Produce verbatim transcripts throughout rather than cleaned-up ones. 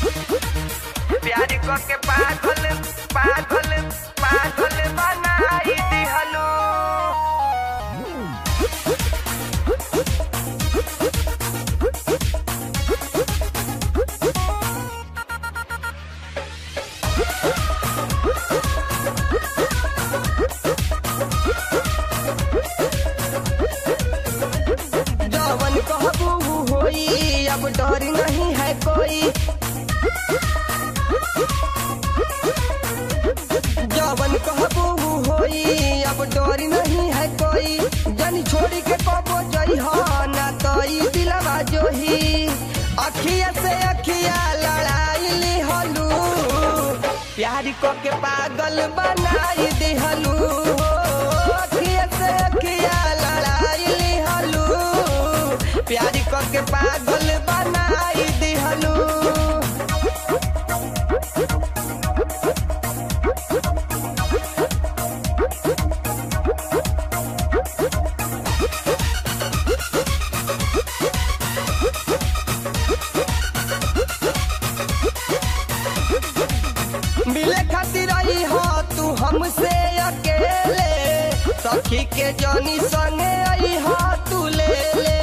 प्यार को के पागल पागल पागल बनाई दिहलो। जवन कहबू होई अब डर नहीं है कोई, जवन कहबू होई अब डर नहीं है कोई। जनी छोड़ी के कबो जइहा ना तई दिलवा जोही, अखिया से अखिया लड़ाई लिहलू, प्यार को के पागल बनाई दिहलू। अखिया से अखिया लड़ाई लिहलू, प्यार को के पागल बनाई दिहलू। मिले खातिर आई हो तू हमसे अकेले, सखी के जानी संगे आई हो तू ले ले।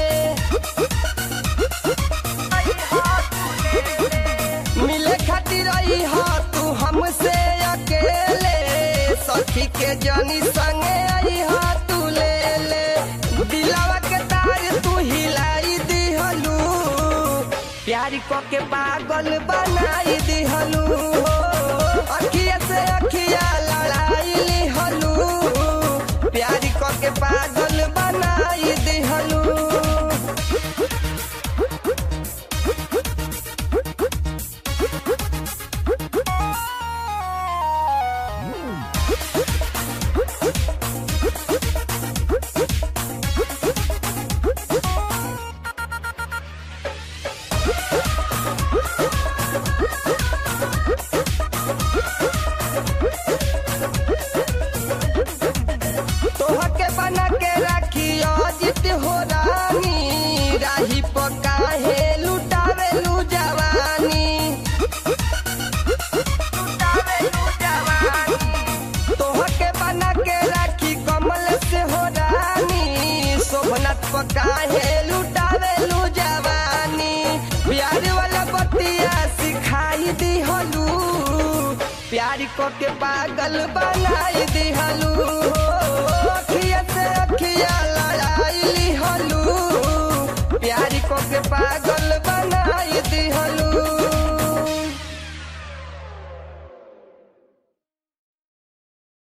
मिले खातिर आई हो तू हमसे अकेले, सखी के जानी संगे आई हो तू ले ले। दिलवा के तार तू हिलाई दिहलू, प्यार को के पागल बनाई दिहलू। अखिया से अखिया लड़ाई लिहलू, प्यार को के पागल बनाई दिहलू। तोहके बना के रखी अजित हो रानी, राही पकाहे लुटावे लू जवानी। तोहके बना के रखी कमल से हो रानी, शोभनाथ पकाहे लुटावे लू जवानी। प्यार वाला बतिया सिखाई दिहलू, प्यार को के पागल बनाई दिहलू।